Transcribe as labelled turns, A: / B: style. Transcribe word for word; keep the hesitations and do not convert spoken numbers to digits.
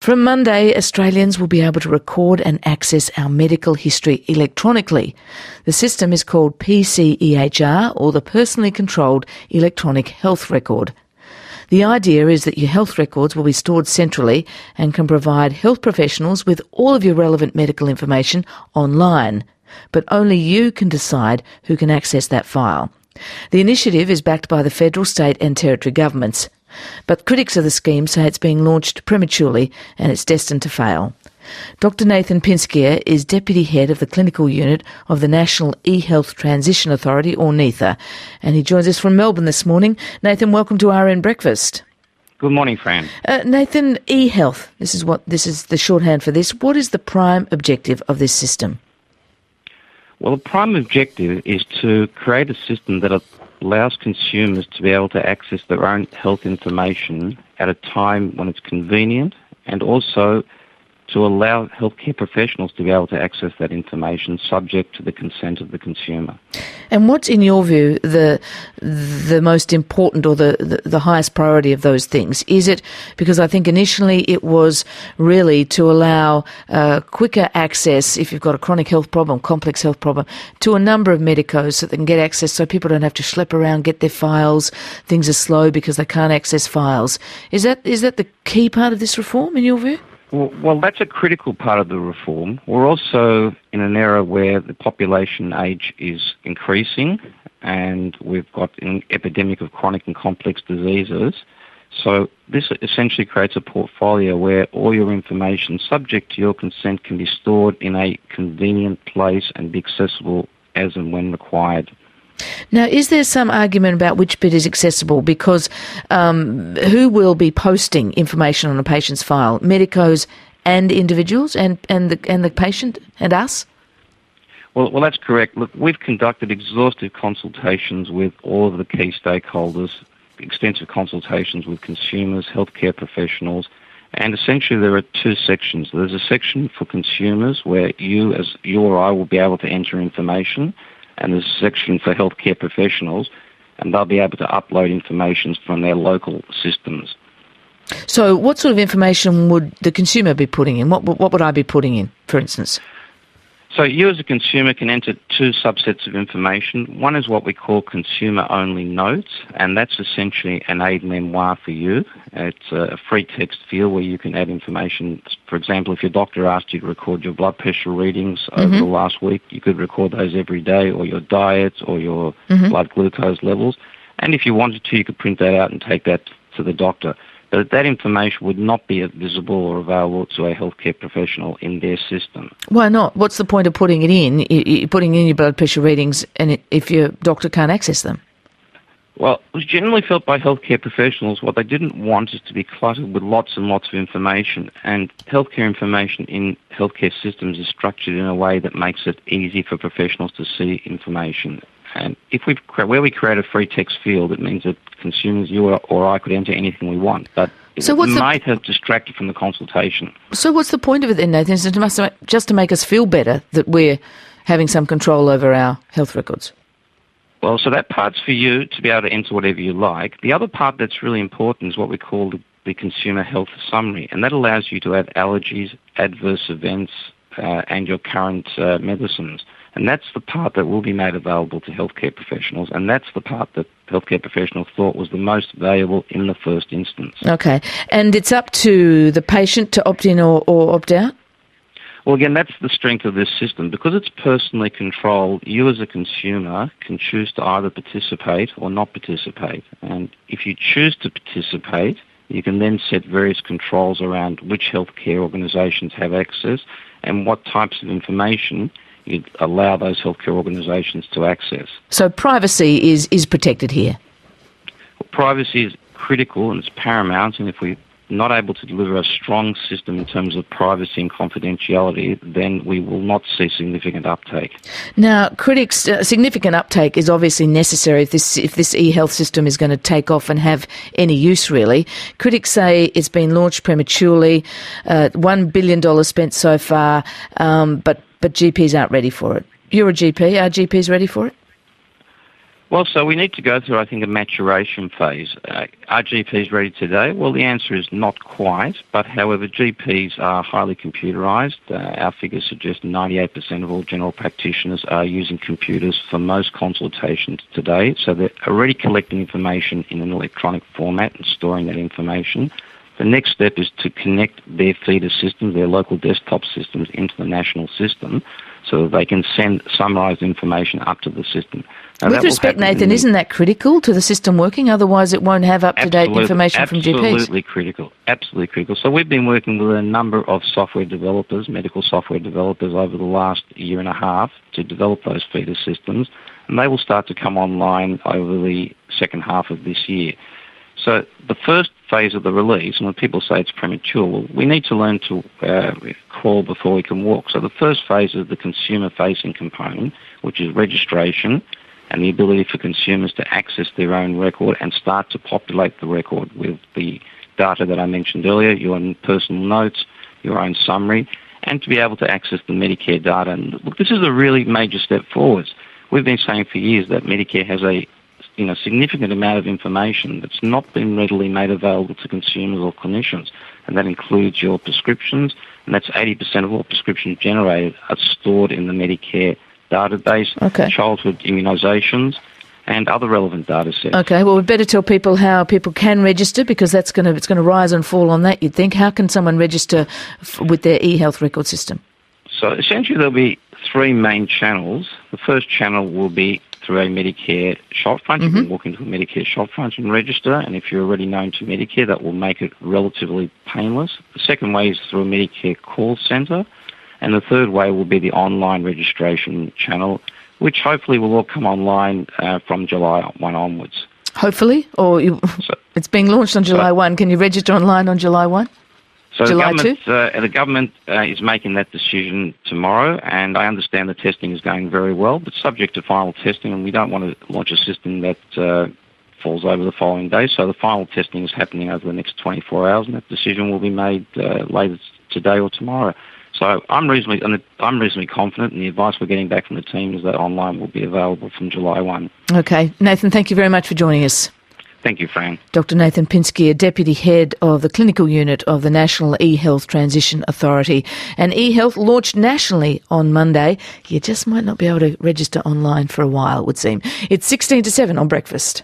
A: From Monday, Australians will be able to record and access our medical history electronically. The system is called P C E H R, or the Personally Controlled Electronic Health Record. The idea is that your health records will be stored centrally and can provide health professionals with all of your relevant medical information online. But only you can decide who can access that file. The initiative is backed by the federal, state and territory governments. But critics of the scheme say it's being launched prematurely and it's destined to fail. Doctor Nathan Pinskier is Deputy Head of the Clinical Unit of the National E-Health Transition Authority, or NETHA, and he joins us from Melbourne this morning. Nathan, welcome to R N Breakfast.
B: Good morning, Fran.
A: Uh, Nathan, e-health, this is what this is the shorthand for this. What is the prime objective of this system?
B: Well, the prime objective is to create a system that allows consumers to be able to access their own health information at a time when it's convenient, and also to allow healthcare professionals to be able to access that information subject to the consent of the consumer.
A: And what's, in your view, the the most important or the, the, the highest priority of those things? Is it, because I think initially it was really to allow uh, quicker access, if you've got a chronic health problem, complex health problem, to a number of medicos so they can get access so people don't have to schlep around, get their files. Things are slow because they can't access files. Is that is that the key part of this reform, in your view?
B: Well, well, that's a critical part of the reform. We're also in an era where the population age is increasing and we've got an epidemic of chronic and complex diseases. So this essentially creates a portfolio where all your information, subject to your consent, can be stored in a convenient place and be accessible as and when required.
A: Now, is there some argument about which bit is accessible? Because um, who will be posting information on a patient's file? Medicos and individuals, and, and the and the patient and us?
B: Well, well, that's correct. Look, we've conducted exhaustive consultations with all of the key stakeholders, extensive consultations with consumers, healthcare professionals, and essentially there are two sections. There's a section for consumers where you, as you or I, will be able to enter information, and there's a section for healthcare professionals, and they'll be able to upload information from their local systems.
A: So what sort of information would the consumer be putting in? What, what would I be putting in, for instance?
B: So you as a consumer can enter two subsets of information. One is what we call consumer-only notes, and that's essentially an aide-memoire for you. It's a free text field where you can add information. For example, if your doctor asked you to record your blood pressure readings over mm-hmm. the last week, you could record those every day, or your diet, or your mm-hmm. blood glucose levels. And if you wanted to, you could print that out and take that to the doctor. But that information would not be visible or available to a healthcare professional in their system.
A: Why not? What's the point of putting it in? You're putting in your blood pressure readings, and it, if your doctor can't access them?
B: Well, it was generally felt by healthcare professionals what they didn't want is to be cluttered with lots and lots of information. And healthcare information in healthcare systems is structured in a way that makes it easy for professionals to see information. And if we where we create a free text field, it means that consumers, you or I, could enter anything we want. But
A: so
B: it
A: what's
B: might
A: the,
B: have distracted from the consultation.
A: So what's the point of it then, Nathan? Is it just to make us feel better that we're having some control over our health records?
B: Well, so that part's for you to be able to enter whatever you like. The other part that's really important is what we call the, the consumer health summary, and that allows you to add allergies, adverse events, uh, and your current uh, medicines. And that's the part that will be made available to healthcare professionals, and that's the part that healthcare professionals thought was the most valuable in the first instance.
A: Okay. And it's up to the patient to opt in or, or opt out?
B: Well, again, that's the strength of this system. Because it's personally controlled, you as a consumer can choose to either participate or not participate. And if you choose to participate, you can then set various controls around which healthcare organisations have access and what types of information you'd allow those healthcare organisations to access.
A: So privacy is, is protected here?
B: Well, privacy is critical and it's paramount, and if we're not able to deliver a strong system in terms of privacy and confidentiality, then we will not see significant uptake.
A: Now, critics, uh, significant uptake is obviously necessary if this if this e-health system is going to take off and have any use, really. Critics say it's been launched prematurely, uh, one billion dollars spent so far, um, but, but G Ps aren't ready for it. You're a G P. Are G Ps ready for it?
B: Well, so we need to go through, I think, a maturation phase. Uh, are G Ps ready today? Well, the answer is not quite, but however, G Ps are highly computerised. Uh, our figures suggest ninety-eight percent of all general practitioners are using computers for most consultations today, so they're already collecting information in an electronic format and storing that information. The next step is to connect their feeder systems, their local desktop systems, into the national system so that they can send summarised information up to the system. Now,
A: with respect, Nathan,
B: the,
A: isn't that critical to the system working? Otherwise it won't have up-to-date information from G Ps.
B: Absolutely critical. Absolutely critical. So we've been working with a number of software developers, medical software developers, over the last year and a half to develop those feeder systems, and they will start to come online over the second half of this year. So the first phase of the release, and when people say it's premature, well, we need to learn to uh, crawl before we can walk. So the first phase is the consumer-facing component, which is registration and the ability for consumers to access their own record and start to populate the record with the data that I mentioned earlier, your own personal notes, your own summary, and to be able to access the Medicare data. And look, this is a really major step forwards. We've been saying for years that Medicare has a you know, significant amount of information that's not been readily made available to consumers or clinicians, and that includes your prescriptions, and that's eighty percent of all prescriptions generated are stored in the Medicare database,
A: okay.
B: childhood immunisations, and other relevant data sets.
A: Okay, well, we'd better tell people how people can register, because that's going to it's going to rise and fall on that, you'd think. How can someone register f- with their e-health record system?
B: So essentially there'll be three main channels. The first channel will be through a Medicare shopfront. Mm-hmm. You can walk into a Medicare shopfront and register, and if you're already known to Medicare, that will make it relatively painless. The second way is through a Medicare call centre, and the third way will be the online registration channel, which hopefully will all come online uh, from July first onwards.
A: Hopefully? Or you,
B: so,
A: it's being launched on July first. Can you register online on July first?
B: So
A: July
B: the government, uh, the government uh, is making that decision tomorrow, and I understand the testing is going very well, but subject to final testing, and we don't want to launch a system that uh, falls over the following day. So the final testing is happening over the next twenty-four hours, and that decision will be made uh, later today or tomorrow. So I'm reasonably, and I'm reasonably confident, and the advice we're getting back from the team is that online will be available from July first.
A: Okay. Nathan, thank you very much for joining us.
B: Thank you, Fran.
A: Doctor Nathan Pinsky, a Deputy Head of the Clinical Unit of the National eHealth Transition Authority. And eHealth launched nationally on Monday. You just might not be able to register online for a while, it would seem. It's sixteen to seven on Breakfast.